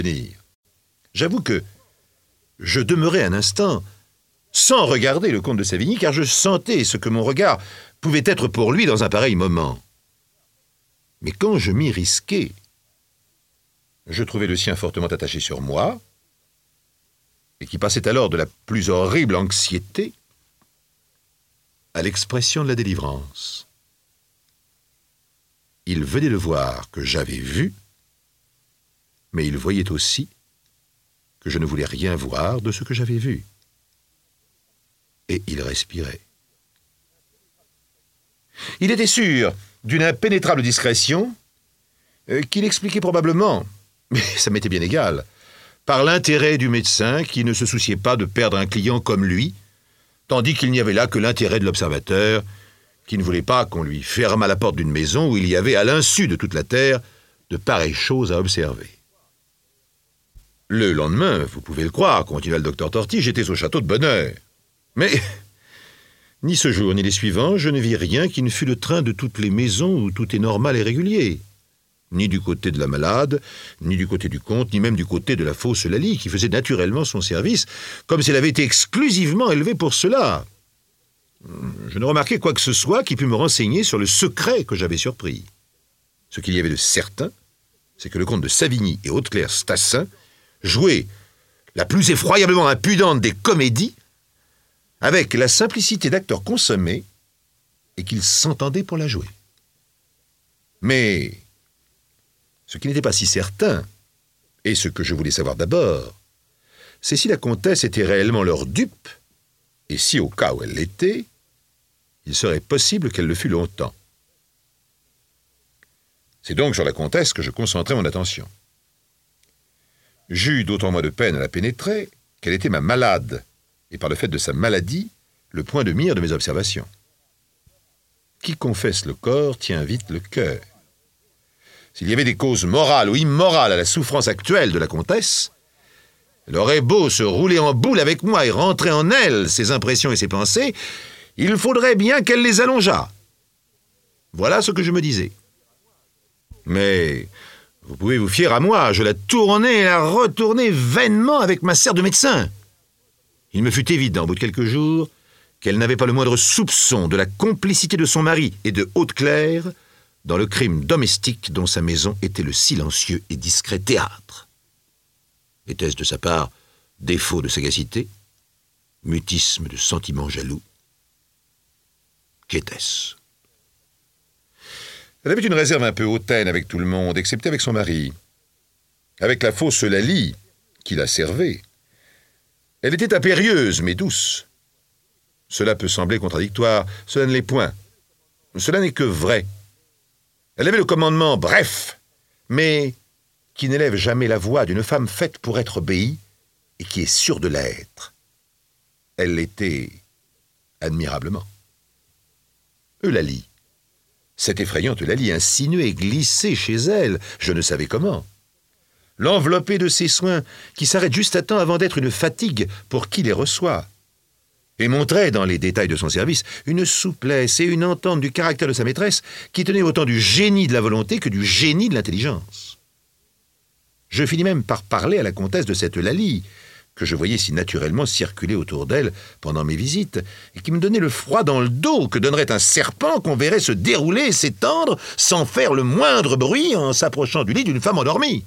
venir. J'avoue que je demeurai un instant sans regarder le comte de Savigny, car je sentais ce que mon regard pouvait être pour lui dans un pareil moment. Mais quand je m'y risquai, je trouvai le sien fortement attaché sur moi, et qui passait alors de la plus horrible anxiété à l'expression de la délivrance. Il venait de voir que j'avais vu, mais il voyait aussi que je ne voulais rien voir de ce que j'avais vu. Et il respirait. Il était sûr d'une impénétrable discrétion qu'il expliquait probablement, mais ça m'était bien égal, par l'intérêt du médecin qui ne se souciait pas de perdre un client comme lui, tandis qu'il n'y avait là que l'intérêt de l'observateur qui ne voulait pas qu'on lui fermât la porte d'une maison où il y avait, à l'insu de toute la terre, de pareilles choses à observer. Le lendemain, vous pouvez le croire, continua le docteur Torty, j'étais au château de bonne heure. Mais ni ce jour ni les suivants, je ne vis rien qui ne fût le train de toutes les maisons où tout est normal et régulier. Ni du côté de la malade, ni du côté du comte, ni même du côté de la fausse Eulalie, qui faisait naturellement son service, comme si elle avait été exclusivement élevée pour cela. Je ne remarquai quoi que ce soit qui pût me renseigner sur le secret que j'avais surpris. Ce qu'il y avait de certain, c'est que le comte de Savigny et Hauteclair Stassin jouaient la plus effroyablement impudente des comédies avec la simplicité d'acteurs consommés et qu'ils s'entendaient pour la jouer. Mais ce qui n'était pas si certain, et ce que je voulais savoir d'abord, c'est si la comtesse était réellement leur dupe, et si, au cas où elle l'était, il serait possible qu'elle le fût longtemps. C'est donc sur la comtesse que je concentrai mon attention. J'eus d'autant moins de peine à la pénétrer qu'elle était ma malade, et par le fait de sa maladie, le point de mire de mes observations. Qui confesse le corps tient vite le cœur. S'il y avait des causes morales ou immorales à la souffrance actuelle de la comtesse, elle aurait beau se rouler en boule avec moi et rentrer en elle ses impressions et ses pensées, il faudrait bien qu'elle les allongeât. Voilà ce que je me disais. Mais vous pouvez vous fier à moi, je la tournais et la retournais vainement avec ma serre de médecin. Il me fut évident, au bout de quelques jours, qu'elle n'avait pas le moindre soupçon de la complicité de son mari et de Hauteclair dans le crime domestique dont sa maison était le silencieux et discret théâtre. Était-ce de sa part défaut de sagacité, mutisme de sentiments jaloux? Qu'était-ce? Elle avait une réserve un peu hautaine avec tout le monde, excepté avec son mari. Avec la fausse Eulalie, qui la servait, elle était impérieuse, mais douce. Cela peut sembler contradictoire, cela ne l'est point. Cela n'est que vrai. Elle avait le commandement bref, mais qui n'élève jamais la voix d'une femme faite pour être obéie et qui est sûre de l'être. Elle l'était admirablement. Eulalie, cette effrayante Eulalie insinuait et glissait chez elle, je ne savais comment. L'enveloppait de ses soins qui s'arrêtent juste à temps avant d'être une fatigue pour qui les reçoit, et montrait dans les détails de son service une souplesse et une entente du caractère de sa maîtresse qui tenaient autant du génie de la volonté que du génie de l'intelligence. Je finis même par parler à la comtesse de cette Eulalie, que je voyais si naturellement circuler autour d'elle pendant mes visites, et qui me donnait le froid dans le dos que donnerait un serpent qu'on verrait se dérouler et s'étendre sans faire le moindre bruit en s'approchant du lit d'une femme endormie.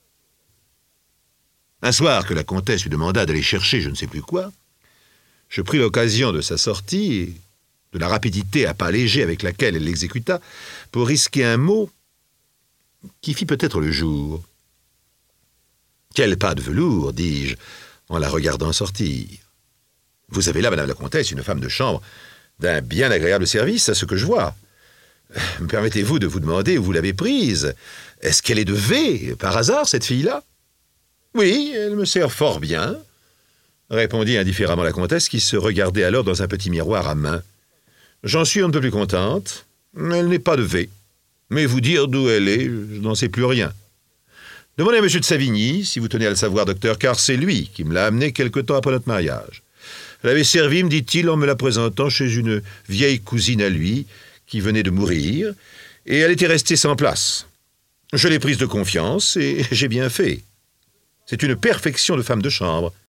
Un soir que la comtesse lui demanda d'aller chercher je ne sais plus quoi, je pris l'occasion de sa sortie et de la rapidité à pas léger avec laquelle elle l'exécuta pour risquer un mot qui fit peut-être le jour. « Quel pas de velours !» dis-je, en la regardant sortir. « Vous avez là, madame la comtesse, une femme de chambre d'un bien agréable service, à ce que je vois. Me permettez-vous de vous demander où vous l'avez prise? Est-ce qu'elle est de V, par hasard, cette fille-là ?»« Oui, elle me sert fort bien, » répondit indifféremment la comtesse, qui se regardait alors dans un petit miroir à main. « J'en suis un peu plus contente. Elle n'est pas de V. Mais vous dire d'où elle est, je n'en sais plus rien. Demandez à M. de Savigny, si vous tenez à le savoir, docteur, car c'est lui qui me l'a amené quelque temps après notre mariage. Elle avait servi, me dit-il, en me la présentant chez une vieille cousine à lui, qui venait de mourir, et elle était restée sans place. Je l'ai prise de confiance, et j'ai bien fait. C'est une perfection de femme de chambre.